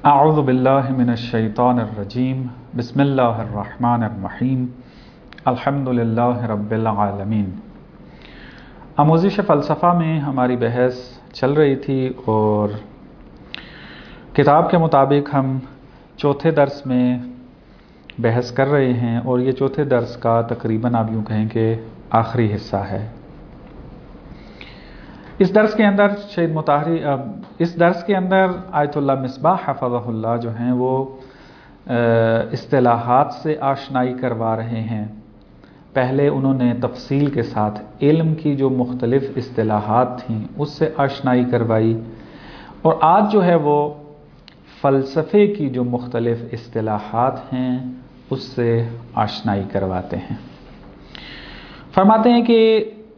اعوذ باللہ من الشیطان الرجیم بسم اللہ الرحمن الرحیم الحمد للہ رب العالمین۔ آموزش فلسفہ میں ہماری بحث چل رہی تھی اور کتاب کے مطابق ہم چوتھے درس میں بحث کر رہے ہیں اور یہ چوتھے درس کا تقریباً آپ یوں کہیں کہ آخری حصہ ہے۔ اس درس کے اندر شہید مطہری آیت اللہ مصباح حفظہ اللہ جو ہیں وہ اصطلاحات سے آشنائی کروا رہے ہیں۔ پہلے انہوں نے تفصیل کے ساتھ علم کی جو مختلف اصطلاحات تھیں اس سے آشنائی کروائی، اور آج جو ہے وہ فلسفے کی جو مختلف اصطلاحات ہیں اس سے آشنائی کرواتے ہیں۔ فرماتے ہیں کہ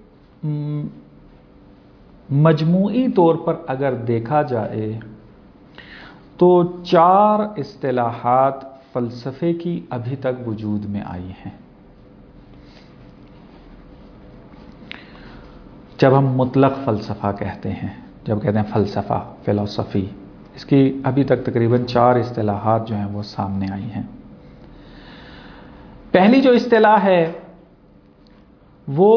مجموعی طور پر اگر دیکھا جائے تو 4 اصطلاحات فلسفے کی ابھی تک وجود میں آئی ہیں۔ جب ہم مطلق فلسفہ کہتے ہیں، جب کہتے ہیں فلسفہ، فلسفی، اس کی ابھی تک تقریباً 4 اصطلاحات جو ہیں وہ سامنے آئی ہیں۔ پہلی جو اصطلاح ہے وہ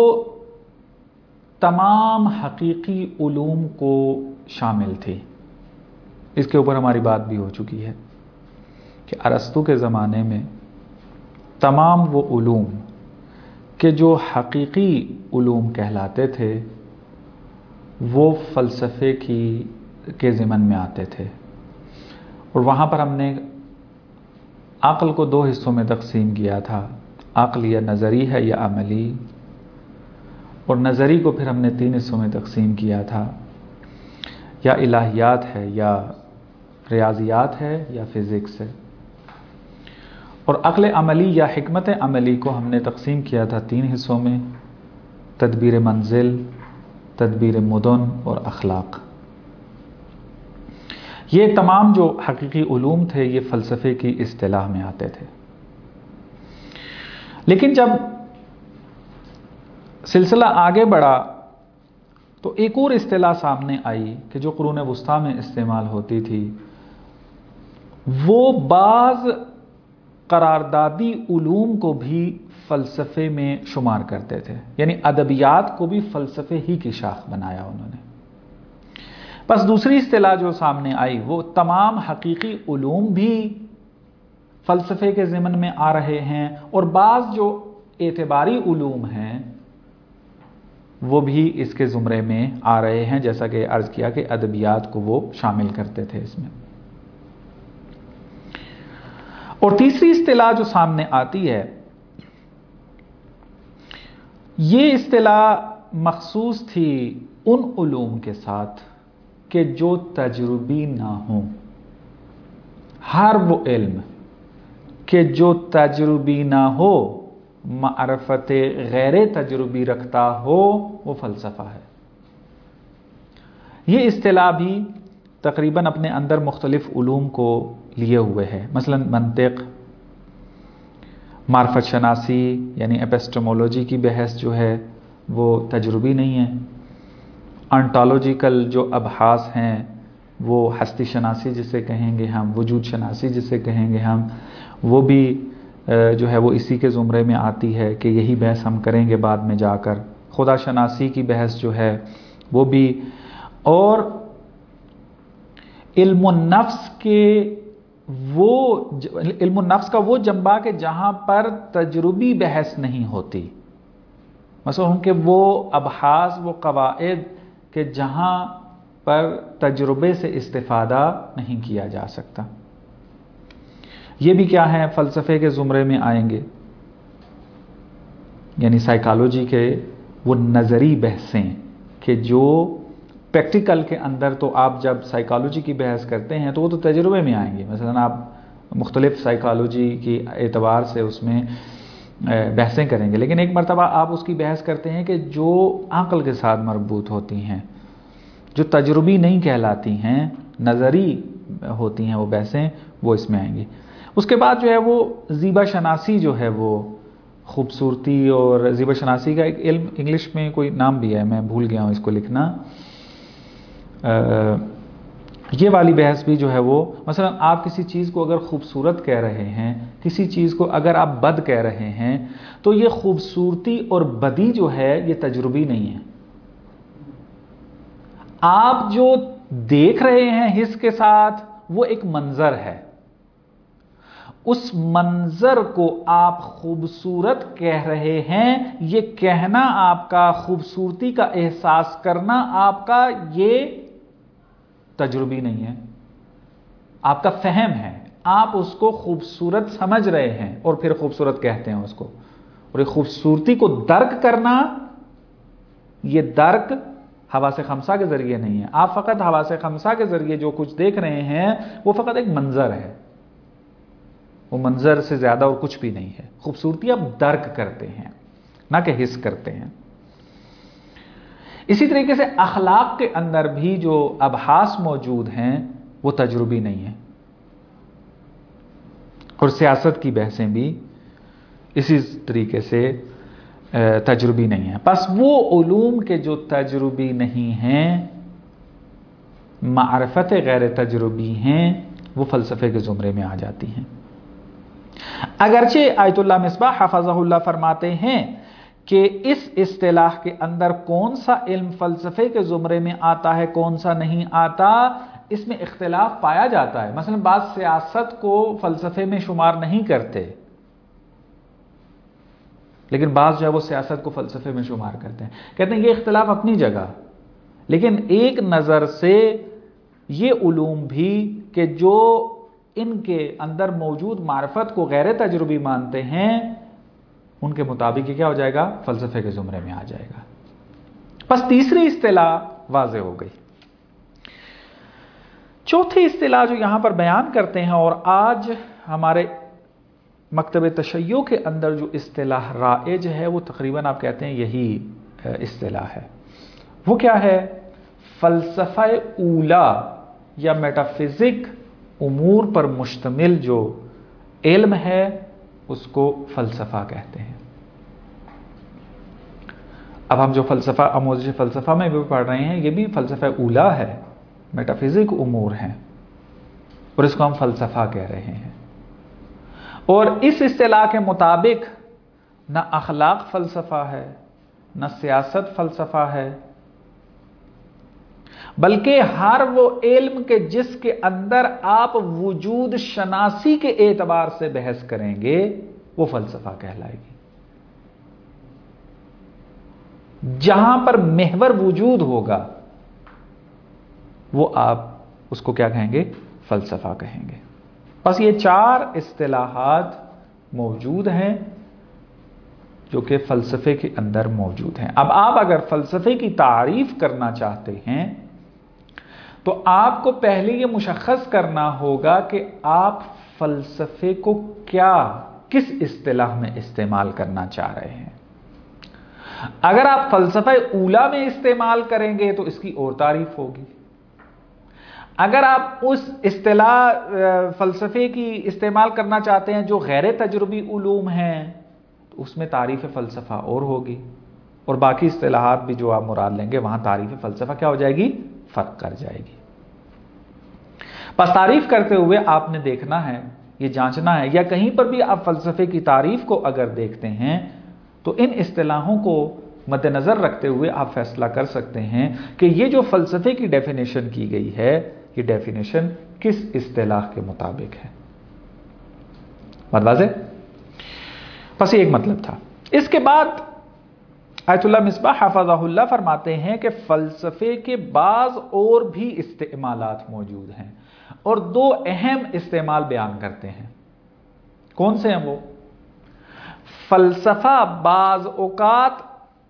تمام حقیقی علوم کو شامل تھی۔ اس کے اوپر ہماری بات بھی ہو چکی ہے کہ ارسطو کے زمانے میں تمام وہ علوم کہ جو حقیقی علوم کہلاتے تھے وہ فلسفے کے ضمن میں آتے تھے، اور وہاں پر ہم نے عقل کو 2 حصوں میں تقسیم کیا تھا، عقل یا نظری ہے یا عملی، اور نظری کو پھر ہم نے 3 حصوں میں تقسیم کیا تھا، یا الہیات ہے یا ریاضیات ہے یا فزکس ہے، اور عقل عملی یا حکمت عملی کو ہم نے تقسیم کیا تھا 3 حصوں میں، تدبیر منزل، تدبیر مدن اور اخلاق۔ یہ تمام جو حقیقی علوم تھے یہ فلسفے کی اصطلاح میں آتے تھے۔ لیکن جب سلسلہ آگے بڑھا تو ایک اور اصطلاح سامنے آئی کہ جو قرون وسطیٰ میں استعمال ہوتی تھی، وہ بعض قراردادی علوم کو بھی فلسفے میں شمار کرتے تھے، یعنی ادبیات کو بھی فلسفے ہی کی شاخ بنایا انہوں نے۔ بس دوسری اصطلاح جو سامنے آئی وہ تمام حقیقی علوم بھی فلسفے کے ضمن میں آ رہے ہیں، اور بعض جو اعتباری علوم ہیں وہ بھی اس کے زمرے میں آ رہے ہیں، جیسا کہ عرض کیا کہ ادبیات کو وہ شامل کرتے تھے اس میں۔ اور تیسری اصطلاح جو سامنے آتی ہے، یہ اصطلاح مخصوص تھی ان علوم کے ساتھ کہ جو تجربی نہ ہوں۔ ہر وہ علم کہ جو تجربی نہ ہو، معرفت غیر تجربی رکھتا ہو، وہ فلسفہ ہے۔ یہ اصطلاح بھی تقریباً اپنے اندر مختلف علوم کو لیے ہوئے ہے، مثلا منطق، معرفت شناسی یعنی ایپسٹمولوجی کی بحث جو ہے وہ تجربی نہیں ہے، انٹالوجیکل جو ابحاث ہیں وہ ہستی شناسی جسے کہیں گے ہم، وجود شناسی جسے کہیں گے ہم، وہ بھی جو ہے وہ اسی کے زمرے میں آتی ہے کہ یہی بحث ہم کریں گے بعد میں جا کر۔ خدا شناسی کی بحث جو ہے وہ بھی، اور علم النفس کا وہ جنبہ کہ جہاں پر تجربی بحث نہیں ہوتی، مثلا ان کے وہ ابحاث، وہ قواعد کہ جہاں پر تجربے سے استفادہ نہیں کیا جا سکتا، یہ بھی کیا ہے فلسفے کے زمرے میں آئیں گے۔ یعنی سائیکالوجی کے وہ نظری بحثیں کہ جو پریکٹیکل کے اندر، تو آپ جب سائیکالوجی کی بحث کرتے ہیں تو وہ تو تجربے میں آئیں گے، مثلا آپ مختلف سائیکالوجی کی اعتبار سے اس میں بحثیں کریں گے، لیکن ایک مرتبہ آپ اس کی بحث کرتے ہیں کہ جو عقل کے ساتھ مربوط ہوتی ہیں، جو تجربی نہیں کہلاتی ہیں، نظری ہوتی ہیں وہ بحثیں، وہ اس میں آئیں گی۔ اس کے بعد جو ہے وہ زیبا شناسی جو ہے وہ خوبصورتی، اور زیبا شناسی کا ایک علم انگلش میں کوئی نام بھی ہے، میں بھول گیا ہوں اس کو لکھنا، یہ والی بحث بھی جو ہے وہ مثلا آپ کسی چیز کو اگر خوبصورت کہہ رہے ہیں، کسی چیز کو اگر آپ بد کہہ رہے ہیں، تو یہ خوبصورتی اور بدی جو ہے یہ تجربی نہیں ہے. آپ جو دیکھ رہے ہیں حس کے ساتھ وہ ایک منظر ہے. اس منظر کو آپ خوبصورت کہہ رہے ہیں، یہ کہنا آپ کا، خوبصورتی کا احساس کرنا آپ کا، یہ تجربی نہیں ہے، آپ کا فہم ہے. آپ اس کو خوبصورت سمجھ رہے ہیں اور پھر خوبصورت کہتے ہیں اس کو. اور یہ خوبصورتی کو درک کرنا، یہ درک حواس خمسہ کے ذریعے نہیں ہے. آپ فقط حواس خمسہ کے ذریعے جو کچھ دیکھ رہے ہیں وہ فقط ایک منظر ہے، وہ منظر سے زیادہ اور کچھ بھی نہیں ہے. خوبصورتی آپ درک کرتے ہیں، نہ کہ حس کرتے ہیں. اسی طریقے سے اخلاق کے اندر بھی جو ابحاث موجود ہیں وہ تجربی نہیں ہیں، اور سیاست کی بحثیں بھی اسی طریقے سے تجربی نہیں ہیں. پس وہ علوم کے جو تجربی نہیں ہیں، معرفت غیر تجربی ہیں، وہ فلسفے کے زمرے میں آ جاتی ہیں. اگرچہ آیت اللہ مصباح حفظہ اللہ فرماتے ہیں کہ اس اصطلاح کے اندر کون سا علم فلسفے کے زمرے میں آتا ہے، کون سا نہیں آتا، اس میں اختلاف پایا جاتا ہے. مثلا بعض سیاست کو فلسفے میں شمار نہیں کرتے، لیکن بعض جو ہے وہ سیاست کو فلسفے میں شمار کرتے ہیں. کہتے ہیں یہ اختلاف اپنی جگہ، لیکن ایک نظر سے یہ علوم بھی کہ جو ان کے اندر موجود معرفت کو غیر تجربی مانتے ہیں، ان کے مطابق یہ کیا ہو جائے گا؟ فلسفے کے زمرے میں آ جائے گا. بس تیسری اصطلاح واضح ہو گئی. چوتھی اصطلاح جو یہاں پر بیان کرتے ہیں، اور آج ہمارے مکتب تشیع کے اندر جو اصطلاح رائج ہے، وہ تقریباً آپ کہتے ہیں یہی اصطلاح ہے. وہ کیا ہے؟ فلسفہ اولا یا میٹافزک امور پر مشتمل جو علم ہے اس کو فلسفہ کہتے ہیں. اب ہم جو فلسفہ، آموزش فلسفہ میں بھی پڑھ رہے ہیں، یہ بھی فلسفہ اولا ہے، میٹافزک امور ہیں، اور اس کو ہم فلسفہ کہہ رہے ہیں. اور اس اصطلاح کے مطابق نہ اخلاق فلسفہ ہے، نہ سیاست فلسفہ ہے، بلکہ ہر وہ علم کے جس کے اندر آپ وجود شناسی کے اعتبار سے بحث کریں گے وہ فلسفہ کہلائے گی. جہاں پر محور وجود ہوگا وہ آپ اس کو کیا کہیں گے؟ فلسفہ کہیں گے. بس یہ چار اصطلاحات موجود ہیں جو کہ فلسفے کے اندر موجود ہیں. اب آپ اگر فلسفے کی تعریف کرنا چاہتے ہیں تو آپ کو پہلے یہ مشخص کرنا ہوگا کہ آپ فلسفے کو کس اصطلاح میں استعمال کرنا چاہ رہے ہیں. اگر آپ فلسفہ اولا میں استعمال کریں گے تو اس کی اور تعریف ہوگی. اگر آپ اس اصطلاح فلسفے کی استعمال کرنا چاہتے ہیں جو غیر تجربی علوم ہیں تو اس میں تعریف فلسفہ اور ہوگی، اور باقی اصطلاحات بھی جو آپ مراد لیں گے وہاں تعریف فلسفہ کیا ہو جائے گی؟ فرق کر جائے گی. بس تعریف کرتے ہوئے آپ نے دیکھنا ہے، یہ جانچنا ہے، یا کہیں پر بھی آپ فلسفے کی تعریف کو اگر دیکھتے ہیں تو ان اصطلاحوں کو مد نظر رکھتے ہوئے آپ فیصلہ کر سکتے ہیں کہ یہ جو فلسفے کی ڈیفینیشن کی گئی ہے یہ ڈیفینیشن کس اصطلاح کے مطابق ہے. بات واضح؟ بس یہ ایک مطلب تھا. اس کے بعد آیت اللہ مصباح حفظہ اللہ فرماتے ہیں کہ فلسفے کے بعض اور بھی استعمالات موجود ہیں، اور دو اہم استعمال بیان کرتے ہیں. کون سے ہیں وہ؟ فلسفہ بعض اوقات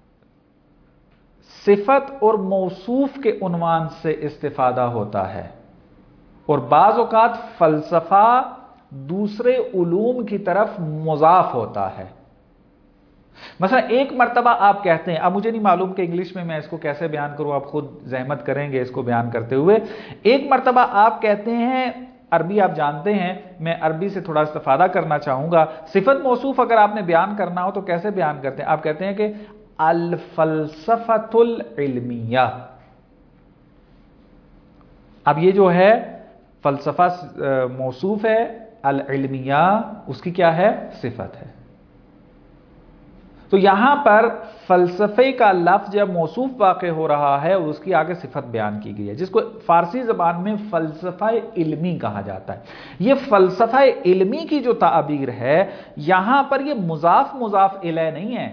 صفت اور موصوف کے عنوان سے استفادہ ہوتا ہے، اور بعض اوقات فلسفہ دوسرے علوم کی طرف مضاف ہوتا ہے. مثلا ایک مرتبہ آپ کہتے ہیں، اب مجھے نہیں معلوم کہ انگلش میں اس کو کیسے بیان کروں، آپ خود زحمت کریں گے اس کو بیان کرتے ہوئے. ایک مرتبہ آپ کہتے ہیں، عربی آپ جانتے ہیں، میں عربی سے تھوڑا استفادہ کرنا چاہوں گا. صفت موصوف اگر آپ نے بیان کرنا ہو تو کیسے بیان کرتے ہیں؟ آپ کہتے ہیں کہ الفلسفۃ العلمیہ. اب یہ جو ہے فلسفہ موصوف ہے، العلمیہ اس کی کیا ہے؟ صفت ہے۔ تو یہاں پر فلسفے کا لفظ جب موصوف واقع ہو رہا ہے اور اس کی آگے صفت بیان کی گئی ہے، جس کو فارسی زبان میں فلسفہ علمی کہا جاتا ہے۔ یہ فلسفہ علمی کی جو تعبیر ہے، یہاں پر یہ مضاف مضاف الیہ نہیں ہے،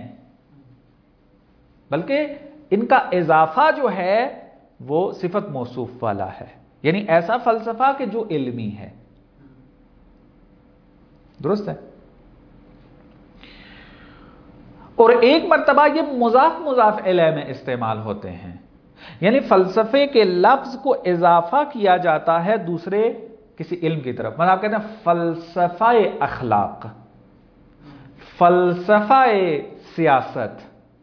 بلکہ ان کا اضافہ جو ہے وہ صفت موصوف والا ہے، یعنی ایسا فلسفہ کہ جو علمی ہے۔ درست ہے؟ اور ایک مرتبہ یہ مضاف مضاف الیہ میں استعمال ہوتے ہیں، یعنی فلسفے کے لفظ کو اضافہ کیا جاتا ہے دوسرے کسی علم کی طرف۔ مثلا آپ کہتے ہیں فلسفہ اخلاق، فلسفہ سیاست،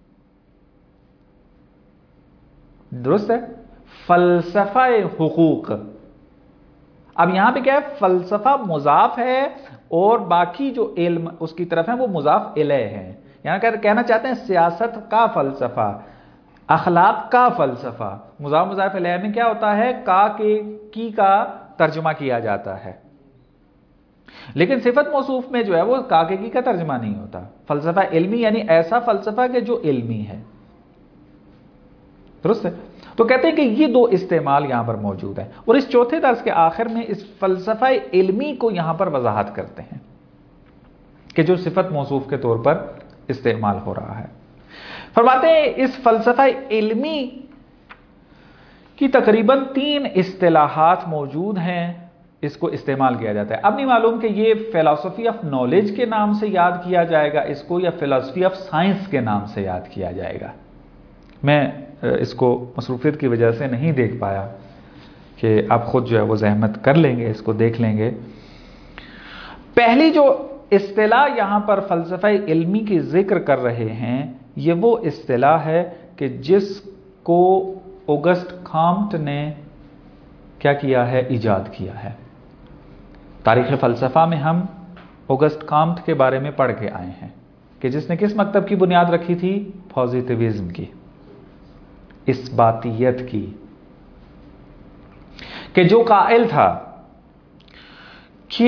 درست ہے؟ فلسفہ حقوق۔ اب یہاں پہ کیا ہے؟ فلسفہ مضاف ہے اور باقی جو علم اس کی طرف ہیں وہ مضاف الیہ ہیں۔ یہاں کہنا چاہتے ہیں سیاست کا فلسفہ، اخلاق کا فلسفہ۔ مضاف مضاف الیہ میں کیا ہوتا ہے؟ کی کا ترجمہ کیا جاتا ہے، لیکن صفت موصوف میں جو ہے وہ کی کا ترجمہ نہیں ہوتا۔ فلسفہ علمی یعنی ایسا فلسفہ کہ جو علمی ہے، درست ہے؟ تو کہتے ہیں کہ یہ دو استعمال یہاں پر موجود ہیں، اور اس چوتھے درس کے آخر میں اس فلسفہ علمی کو یہاں پر وضاحت کرتے ہیں کہ جو صفت موصوف کے طور پر استعمال ہو رہا ہے۔ فرماتے ہیں اس فلسفہ علمی کی تقریباً 3 اصطلاحات موجود ہیں، اس کو استعمال کیا جاتا ہے۔ اب نہیں معلوم کہ یہ فلسفی آف نالج کے نام سے یاد کیا جائے گا اس کو، یا فلسفی آف سائنس کے نام سے یاد کیا جائے گا۔ میں اس کو مصروفیت کی وجہ سے نہیں دیکھ پایا، کہ آپ خود جو ہے وہ زحمت کر لیں گے، اس کو دیکھ لیں گے۔ پہلی جو اصطلاح یہاں پر فلسفہ علمی کی ذکر کر رہے ہیں، یہ وہ اصطلاح ہے کہ جس کو اوگسٹ کامٹ نے کیا کیا ہے؟ ایجاد کیا ہے۔ تاریخ فلسفہ میں ہم اوگسٹ کامٹ کے بارے میں پڑھ کے آئے ہیں کہ جس نے کس مکتب کی بنیاد رکھی تھی؟ پازیٹیوزم کی، اثباتیت کی، کہ جو قائل تھا کہ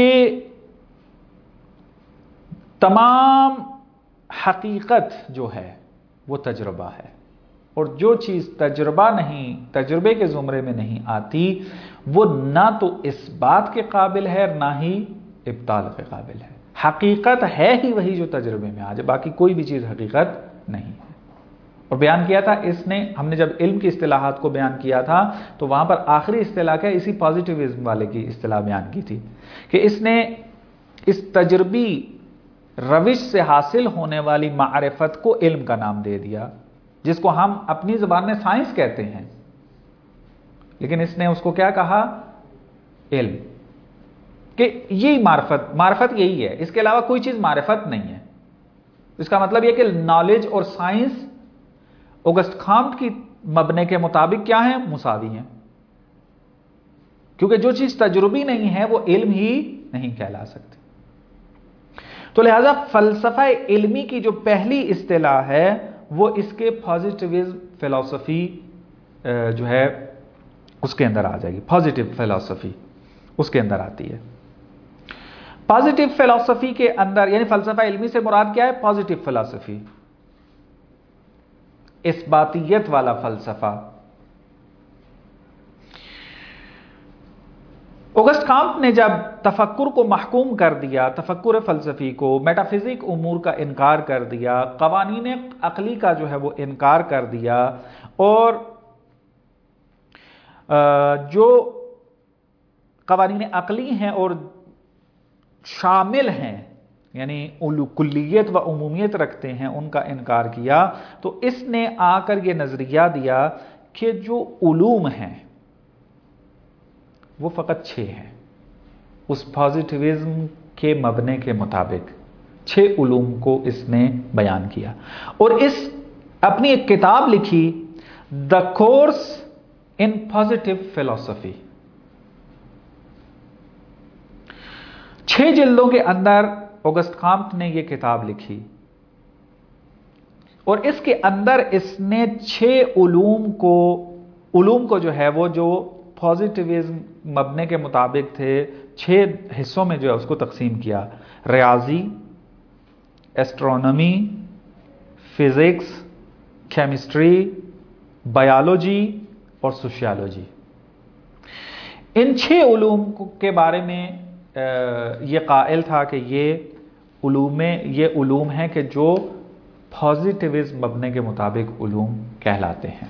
تمام حقیقت جو ہے وہ تجربہ ہے، اور جو چیز تجربہ نہیں، تجربے کے زمرے میں نہیں آتی، وہ نہ تو اس بات کے قابل ہے نہ ہی ابطال کے قابل ہے۔ حقیقت ہے ہی وہی جو تجربے میں آ جائے، باقی کوئی بھی چیز حقیقت نہیں ہے۔ اور بیان کیا تھا اس نے، ہم نے جب علم کی اصطلاحات کو بیان کیا تھا تو وہاں پر آخری اصطلاح کیا؟ اسی پازیٹیوزم والے کی اصطلاح بیان کی تھی کہ اس نے اس تجربی روش سے حاصل ہونے والی معرفت کو علم کا نام دے دیا، جس کو ہم اپنی زبان میں سائنس کہتے ہیں، لیکن اس نے اس کو کیا کہا؟ علم۔ کہ یہی معرفت یہی ہے، اس کے علاوہ کوئی چیز معرفت نہیں ہے۔ اس کا مطلب یہ کہ نالج اور سائنس اوگسٹ کامٹ کی مبنے کے مطابق کیا ہیں؟ مساوی ہیں، کیونکہ جو چیز تجربی نہیں ہے وہ علم ہی نہیں کہلا سکتی۔ تو لہذا فلسفہ علمی کی جو پہلی اصطلاح ہے وہ اس کے پازیٹیوزم فلسفی جو ہے اس کے اندر آ جائے گی۔ پازیٹیو فلسفی اس کے اندر آتی ہے۔ پازیٹیو فلسفی کے اندر یعنی فلسفہ علمی سے مراد کیا ہے؟ پازیٹیو فلسفی، اثباتیت والا فلسفہ۔ اوگسٹ کامٹ نے جب تفکر کو محکوم کر دیا، تفکر فلسفی کو، میٹافزک امور کا انکار کر دیا، قوانین عقلی کا جو ہے وہ انکار کر دیا، اور جو قوانین عقلی ہیں اور شامل ہیں یعنی کلیت و عمومیت رکھتے ہیں ان کا انکار کیا، تو اس نے آ کر یہ نظریہ دیا کہ جو علوم ہیں وہ فقط 6 ہیں۔ اس پازیٹیوزم کے مبنے کے مطابق 6 علوم کو اس نے بیان کیا، اور اس اپنی ایک کتاب لکھی، دا کورس ان پازیٹیو فلسفی۔ 6 جلدوں کے اندر اوگسٹ کامٹ نے یہ کتاب لکھی، اور اس کے اندر اس نے 6 علوم کو جو ہے وہ جو پازیٹیوزم مبنے کے مطابق تھے 6 حصوں میں جو ہے اس کو تقسیم کیا: ریاضی، ایسٹرونومی، فزکس، کیمسٹری، بایولوجی اور سوشیالوجی۔ ان 6 علوم کے بارے میں یہ قائل تھا کہ یہ علوم ہیں کہ جو پازیٹیوزم مبنے کے مطابق علوم کہلاتے ہیں۔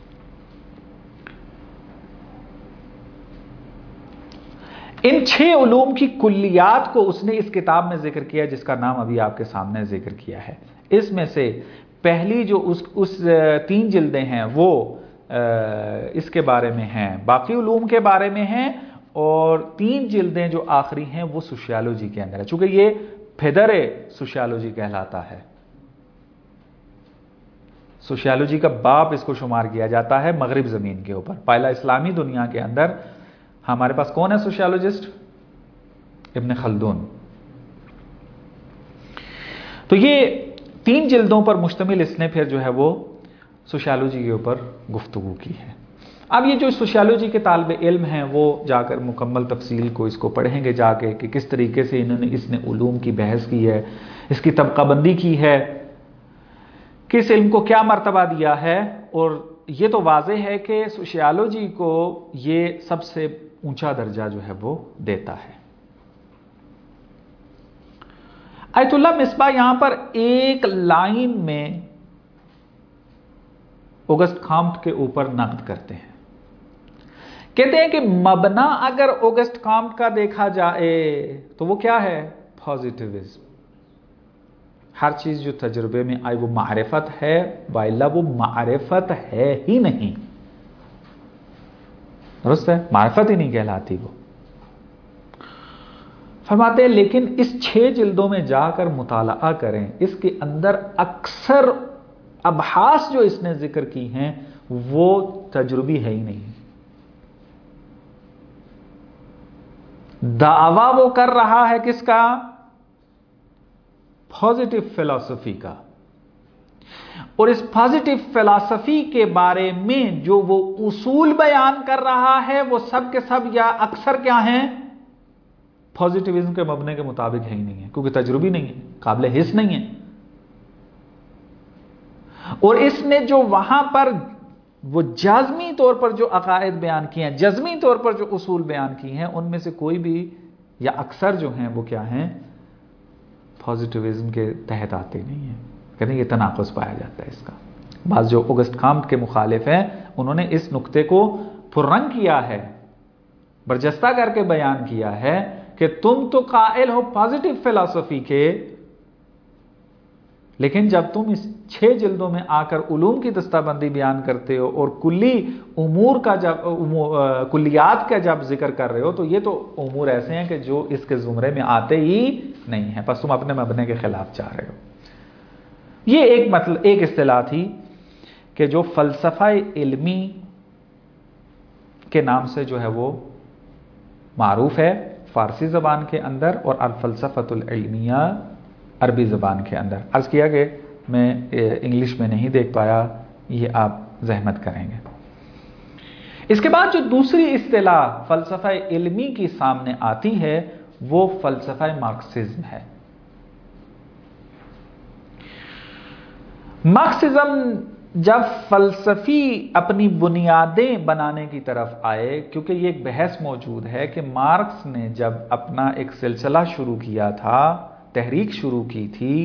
ان 6 علوم کی کلیات کو اس نے اس کتاب میں ذکر کیا جس کا نام ابھی آپ کے سامنے ذکر کیا ہے۔ اس میں سے پہلی جو اس 3 جلدیں ہیں وہ اس کے بارے میں ہیں، باقی علوم کے بارے میں ہیں، اور 3 جلدیں جو آخری ہیں وہ سوشیالوجی کے اندر ہے، چونکہ یہ پھیدر سوشیالوجی کہلاتا ہے۔ سوشیالوجی کا باپ اس کو شمار کیا جاتا ہے مغرب زمین کے اوپر۔ پہلا اسلامی دنیا کے اندر ہمارے پاس کون ہے سوشیالوجسٹ؟ ابن خلدون۔ تو یہ 3 جلدوں پر مشتمل اس نے پھر جو ہے وہ سوشیالوجی کے اوپر گفتگو کی ہے۔ اب یہ جو سوشیالوجی کے طالب علم ہیں وہ جا کر مکمل تفصیل کو اس کو پڑھیں گے جا کے کہ کس طریقے سے اس نے علوم کی بحث کی ہے، اس کی طبقہ بندی کی ہے، کس علم کو کیا مرتبہ دیا ہے، اور یہ تو واضح ہے کہ سوشیالوجی کو یہ سب سے اونچا درجہ جو ہے وہ دیتا ہے۔ آیت اللہ مصباح یہاں پر ایک لائن میں اوگسٹ کامٹ کے اوپر نقد کرتے ہیں، کہتے ہیں کہ مبنا اگر اوگسٹ کامٹ کا دیکھا جائے تو وہ کیا ہے؟ پازیٹیوزم۔ ہر چیز جو تجربے میں آئی وہ معرفت ہے، وائلا وہ معرفت ہے ہی نہیں، درست ہے، معرفت ہی نہیں کہلاتی وہ۔ فرماتے ہیں لیکن اس 6 جلدوں میں جا کر مطالعہ کریں، اس کے اندر اکثر ابحاث جو اس نے ذکر کی ہیں وہ تجربی ہے ہی نہیں، دعویٰ وہ کر رہا ہے کس کا؟ پازیٹیو فلسفی کا، اور اس پازیٹیو فلسفی کے بارے میں جو وہ اصول بیان کر رہا ہے وہ سب کے سب یا اکثر کیا ہیں؟ پازیٹیوزم کے مبنے کے مطابق ہے ہی نہیں ہے، کیونکہ تجربی نہیں ہے، قابل حس نہیں ہے۔ اور اس نے جو وہاں پر وہ جازمی طور پر جو عقائد بیان کیے ہیں، جزمی طور پر جو اصول بیان کیے ہیں، ان میں سے کوئی بھی یا اکثر جو ہیں وہ کیا ہیں؟ پازیٹیوزم کے تحت آتے نہیں ہیں۔ کہتے ہیں یہ تناقض پایا جاتا ہے اس کا۔ بعض جو اوگسٹ کامٹ کے مخالف ہیں انہوں نے اس نقطے کو پررنگ کیا ہے، برجستہ کر کے بیان کیا ہے کہ تم تو قائل ہو پازیٹیو فلسفی کے، لیکن جب تم اس 6 جلدوں میں آ کر علوم کی دستہ بندی بیان کرتے ہو اور کلی امور کا کلیات کا جب ذکر کر رہے ہو تو یہ تو امور ایسے ہیں کہ جو اس کے زمرے میں آتے ہی نہیں ہیں، بس تم اپنے مبنے کے خلاف چاہ رہے ہو۔ یہ ایک اصطلاح تھی کہ جو فلسفہ علمی کے نام سے جو ہے وہ معروف ہے فارسی زبان کے اندر، اور الفلسفۃ العلمیہ عربی زبان کے اندر۔ عرض کیا کہ میں انگلش میں نہیں دیکھ پایا، یہ آپ زحمت کریں گے۔ اس کے بعد جو دوسری اصطلاح فلسفہ علمی کی سامنے آتی ہے وہ فلسفہ مارکسزم ہے۔ مارکسزم جب فلسفی اپنی بنیادیں بنانے کی طرف آئے، کیونکہ یہ ایک بحث موجود ہے کہ مارکس نے جب اپنا ایک سلسلہ شروع کیا تھا، تحریک شروع کی تھی،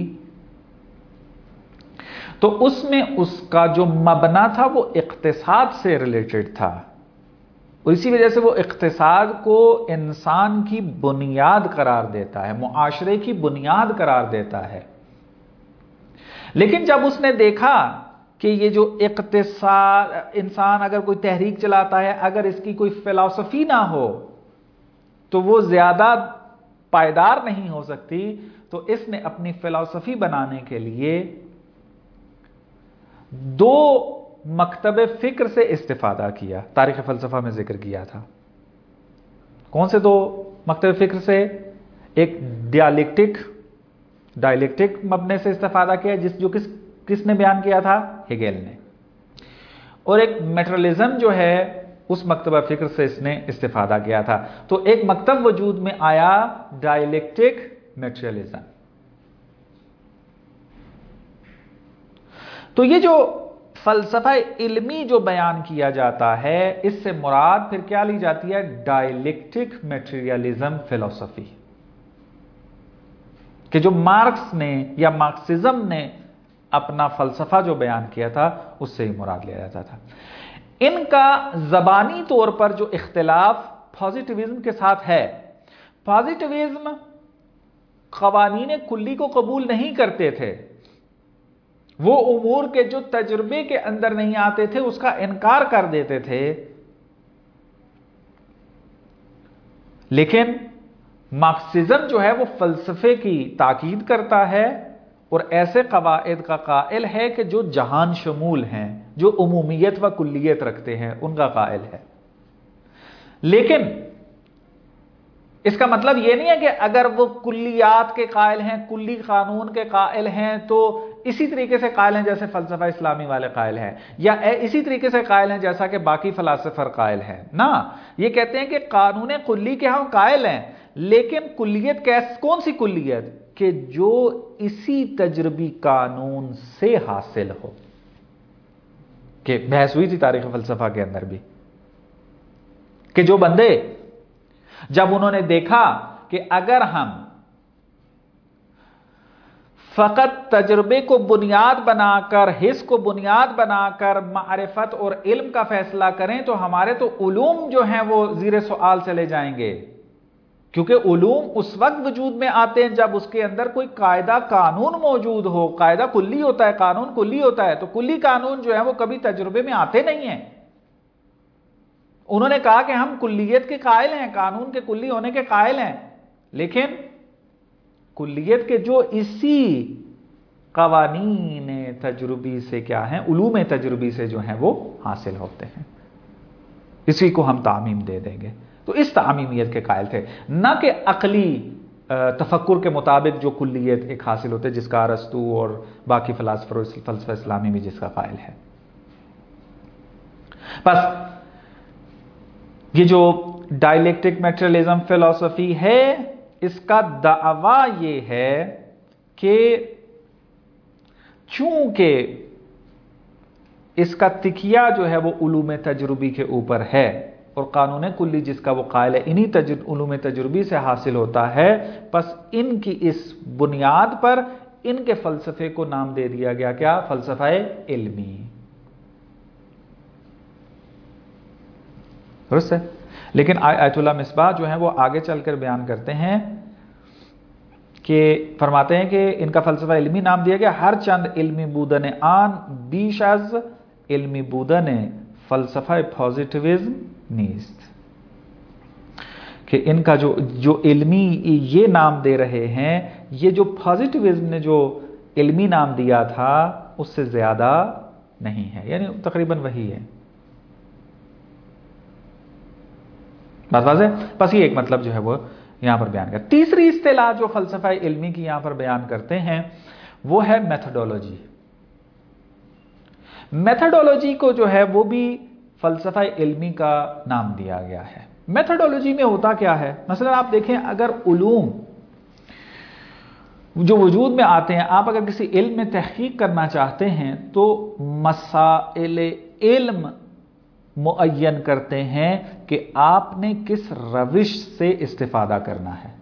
تو اس میں اس کا جو مبنا تھا وہ اقتصاد سے ریلیٹڈ تھا، اسی وجہ سے وہ اقتصاد کو انسان کی بنیاد قرار دیتا ہے، معاشرے کی بنیاد قرار دیتا ہے۔ لیکن جب اس نے دیکھا کہ یہ جو اقتصاد، انسان اگر کوئی تحریک چلاتا ہے، اگر اس کی کوئی فلسفی نہ ہو تو وہ زیادہ پائیدار نہیں ہو سکتی، تو اس نے اپنی فلسفی بنانے کے لیے 2 مکتب فکر سے استفادہ کیا، تاریخ فلسفہ میں ذکر کیا تھا۔ کون سے 2 مکتب فکر سے؟ ایک ڈائلیکٹک مبنے سے استفادہ کیا جو کس نے بیان کیا تھا؟ ہیگل نے، اور ایک میٹرلزم جو ہے اس مکتبہ فکر سے اس نے استفادہ کیا تھا. تو ایک مکتب وجود میں آیا ڈائلیکٹک میٹریلزم. تو یہ جو فلسفہ علمی جو بیان کیا جاتا ہے اس سے مراد پھر کیا لی جاتی ہے؟ ڈائلیکٹک میٹریلزم فلسفی، کہ جو مارکس نے یا مارکسزم نے اپنا فلسفہ جو بیان کیا تھا اس سے ہی مراد لیا جاتا تھا. ان کا زبانی طور پر جو اختلاف پازیٹیوزم کے ساتھ ہے، پازیٹیوزم قوانین کلی کو قبول نہیں کرتے تھے، وہ امور کے جو تجربے کے اندر نہیں آتے تھے اس کا انکار کر دیتے تھے. لیکن مارکسزم جو ہے وہ فلسفے کی تاکید کرتا ہے اور ایسے قواعد کا قائل ہے کہ جو جہان شمول ہیں، جو عمومیت و کلیت رکھتے ہیں، ان کا قائل ہے. لیکن اس کا مطلب یہ نہیں ہے کہ اگر وہ کلیات کے قائل ہیں، کلی قانون کے قائل ہیں، تو اسی طریقے سے قائل ہیں جیسے فلسفہ اسلامی والے قائل ہیں، یا اسی طریقے سے قائل ہیں جیسا کہ باقی فلاسفر قائل ہیں. نہ، یہ کہتے ہیں کہ قانون کلی کے ہم قائل ہیں، لیکن کلیت کون سی کلیت؟ کہ جو اسی تجربی قانون سے حاصل ہو. کہ بحث ہوئی تھی تاریخ فلسفہ کے اندر بھی کہ جو بندے جب انہوں نے دیکھا کہ اگر ہم فقط تجربے کو بنیاد بنا کر، حس کو بنیاد بنا کر معرفت اور علم کا فیصلہ کریں تو ہمارے تو علوم جو ہیں وہ زیر سوال چلے جائیں گے. کیونکہ علوم اس وقت وجود میں آتے ہیں جب اس کے اندر کوئی قاعدہ قانون موجود ہو. قاعدہ کلی ہوتا ہے، قانون کلی ہوتا ہے، تو کلی قانون جو ہے وہ کبھی تجربے میں آتے نہیں ہیں. انہوں نے کہا کہ ہم کلیت کے قائل ہیں، قانون کے کلی ہونے کے قائل ہیں، لیکن کلیت کے جو اسی قوانین تجربی سے کیا ہیں، علوم تجربی سے جو ہیں وہ حاصل ہوتے ہیں، اسی کو ہم تعمیم دے دیں گے. تو اس تعمیمیت کے قائل تھے، نہ کہ عقلی تفکر کے مطابق جو کلیت ایک حاصل ہوتے جس کا ارسطو اور باقی فلاسفر اور فلسفہ اسلامی بھی جس کا قائل ہے. بس یہ جو ڈائلیکٹک میٹریلزم فلسفی ہے، اس کا دعویٰ یہ ہے کہ چونکہ اس کا تکیہ جو ہے وہ علوم تجربی کے اوپر ہے اور قانون کلی جس کا وہ قائل ہے انہی علوم تجربی سے حاصل ہوتا ہے، پس ان کی اس بنیاد پر ان کے فلسفے کو نام دے دیا گیا کیا؟ فلسفہ علمی. درست ہے. لیکن آیت اللہ مصباح جو ہیں وہ آگے چل کر بیان کرتے ہیں کہ فرماتے ہیں کہ ان کا فلسفہ علمی نام دیا گیا ہر چند علمی بودن آن بیش از علمی بودن فلسفہ پازیٹیوزم نیست. کہ ان کا جو علمی یہ نام دے رہے ہیں، یہ جو پازیٹیوزم نے جو علمی نام دیا تھا اس سے زیادہ نہیں ہے، یعنی تقریباً وہی ہے. بات واضح؟ بس یہ ایک مطلب جو ہے وہ یہاں پر بیان کرتے. تیسری اصطلاح جو فلسفہ علمی کی یہاں پر بیان کرتے ہیں وہ ہے میتھڈولوجی. میتھڈولوجی کو جو ہے وہ بھی فلسفہ علمی کا نام دیا گیا ہے. میتھڈولوجی میں ہوتا کیا ہے؟ مثلا آپ دیکھیں، اگر علوم جو وجود میں آتے ہیں، آپ اگر کسی علم میں تحقیق کرنا چاہتے ہیں تو مسائل علم معین کرتے ہیں کہ آپ نے کس روش سے استفادہ کرنا ہے.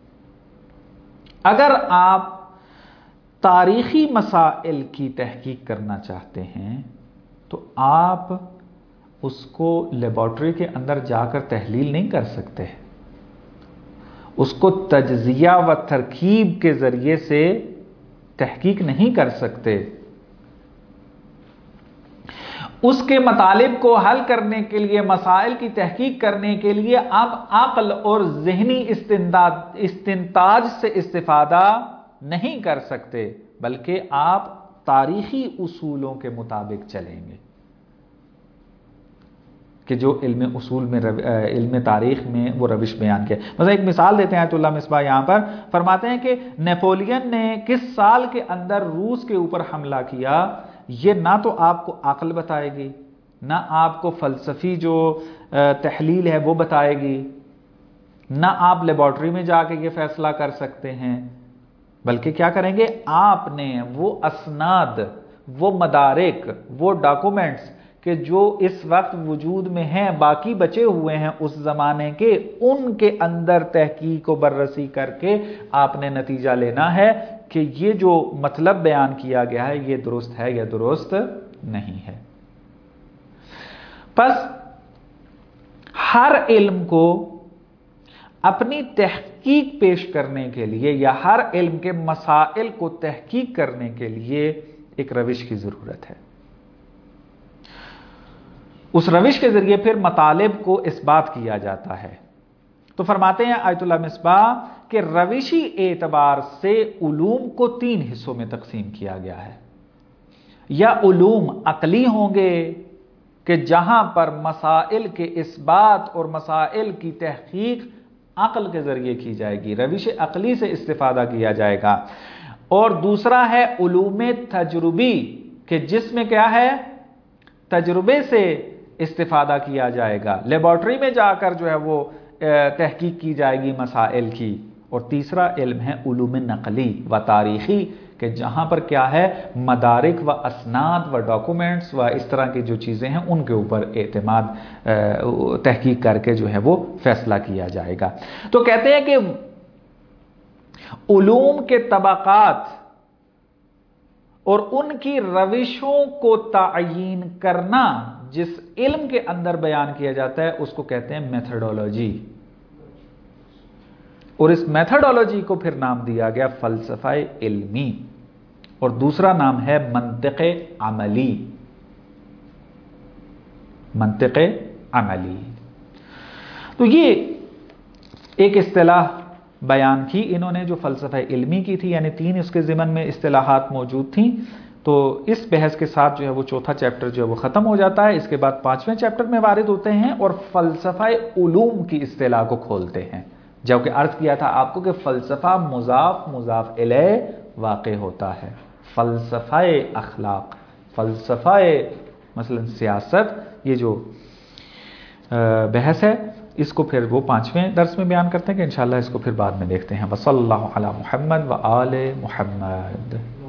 اگر آپ تاریخی مسائل کی تحقیق کرنا چاہتے ہیں تو آپ اس کو لیبارٹری کے اندر جا کر تحلیل نہیں کر سکتے، اس کو تجزیہ و ترکیب کے ذریعے سے تحقیق نہیں کر سکتے. اس کے مطالب کو حل کرنے کے لیے، مسائل کی تحقیق کرنے کے لیے آپ عقل اور ذہنی استنتاج سے استفادہ نہیں کر سکتے، بلکہ آپ تاریخی اصولوں کے مطابق چلیں گے. کہ جو علم اصول میں علم تاریخ میں وہ روش بیان کیا. مثلا ایک مثال دیتے ہیں آیت اللہ مصباح یہاں پر، فرماتے ہیں کہ نیپولین نے کس سال کے اندر روس کے اوپر حملہ کیا، یہ نہ تو آپ کو عقل بتائے گی، نہ آپ کو فلسفی جو تحلیل ہے وہ بتائے گی، نہ آپ لیبارٹری میں جا کے یہ فیصلہ کر سکتے ہیں، بلکہ کیا کریں گے؟ آپ نے وہ اسناد، وہ مدارک، وہ ڈاکومنٹس کہ جو اس وقت وجود میں ہیں، باقی بچے ہوئے ہیں اس زمانے کے، ان کے اندر تحقیق و بررسی کر کے آپ نے نتیجہ لینا ہے کہ یہ جو مطلب بیان کیا گیا ہے یہ درست ہے یا درست نہیں ہے۔ پس ہر علم کو اپنی تحقیق پیش کرنے کے لیے یا ہر علم کے مسائل کو تحقیق کرنے کے لیے ایک روش کی ضرورت ہے۔ اس روش کے ذریعے پھر مطالب کو اثبات کیا جاتا ہے۔ تو فرماتے ہیں آیت اللہ مصباح کہ روشی اعتبار سے علوم کو 3 حصوں میں تقسیم کیا گیا ہے۔ یا علوم عقلی ہوں گے کہ جہاں پر مسائل کے اثبات اور مسائل کی تحقیق عقل کے ذریعے کی جائے گی، روش عقلی سے استفادہ کیا جائے گا۔ اور دوسرا ہے علوم تجربی کہ جس میں کیا ہے؟ تجربے سے استفادہ کیا جائے گا، لیبارٹری میں جا کر جو ہے وہ تحقیق کی جائے گی مسائل کی۔ اور تیسرا علم ہے علوم نقلی و تاریخی کہ جہاں پر کیا ہے؟ مدارک و اسناد و ڈاکومنٹس و اس طرح کی جو چیزیں ہیں ان کے اوپر اعتماد تحقیق کر کے جو ہے وہ فیصلہ کیا جائے گا۔ تو کہتے ہیں کہ علوم کے طبقات اور ان کی روشوں کو تعیین کرنا جس علم کے اندر بیان کیا جاتا ہے اس کو کہتے ہیں میتھڈولوجی، اور اس میتھڈولوجی کو پھر نام دیا گیا فلسفہ علمی، اور دوسرا نام ہے منطق عملی۔ منطق عملی، تو یہ ایک اصطلاح بیان کی انہوں نے جو فلسفہ علمی کی تھی، یعنی 3 اس کے ضمن میں اصطلاحات موجود تھیں۔ تو اس بحث کے ساتھ جو ہے وہ چوتھا چیپٹر جو ہے وہ ختم ہو جاتا ہے۔ اس کے بعد 5ویں چیپٹر میں وارد ہوتے ہیں اور فلسفہ علوم کی اصطلاح کو کھولتے ہیں، جبکہ عرض کیا تھا آپ کو کہ فلسفہ مضاف مضاف الیہ واقع ہوتا ہے۔ فلسفہ اخلاق، فلسفہ مثلا سیاست، یہ جو بحث ہے اس کو پھر وہ 5ویں درس میں بیان کرتے ہیں کہ انشاءاللہ اس کو پھر بعد میں دیکھتے ہیں۔ وصلی اللہ علی محمد و آل محمد۔